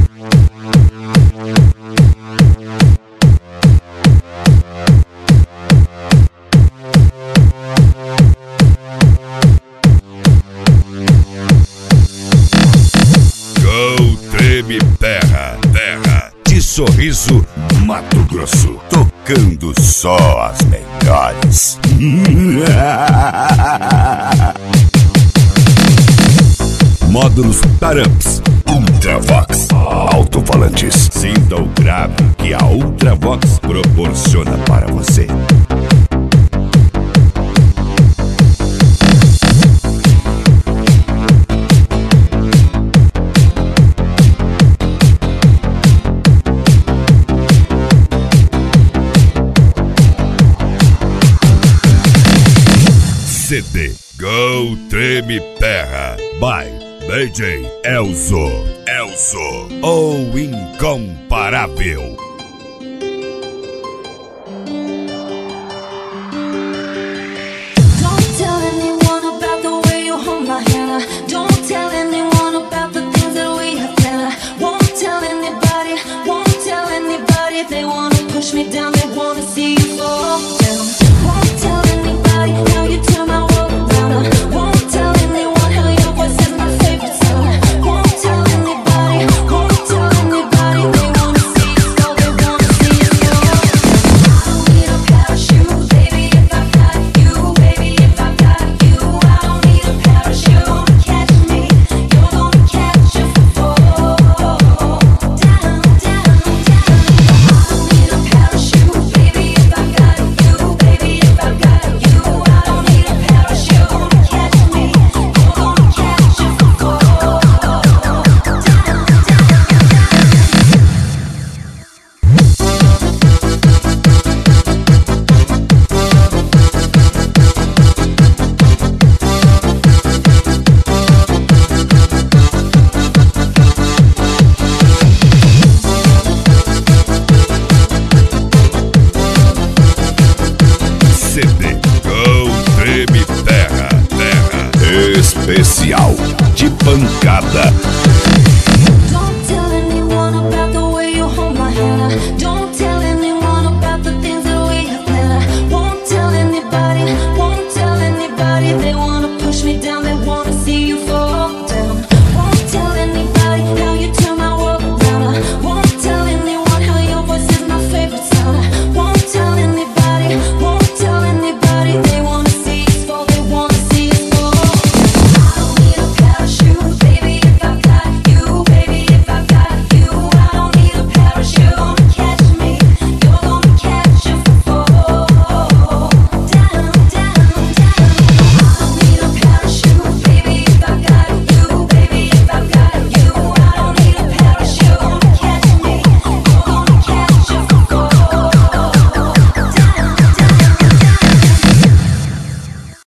Treme Terra, de Sorriso, Mato Grosso, tocando só as melhores. Módulos Taramps, Ultravox, alto-falantes. Sinta o grave que a Ultravox proporciona para você. CD Go Treme Terra by DJ Elzo, o incomparável. Don't tell anyone about the way you hold my hand. Don't tell anyone about the things that we have planned. Won't tell anybody, they wanna push me down.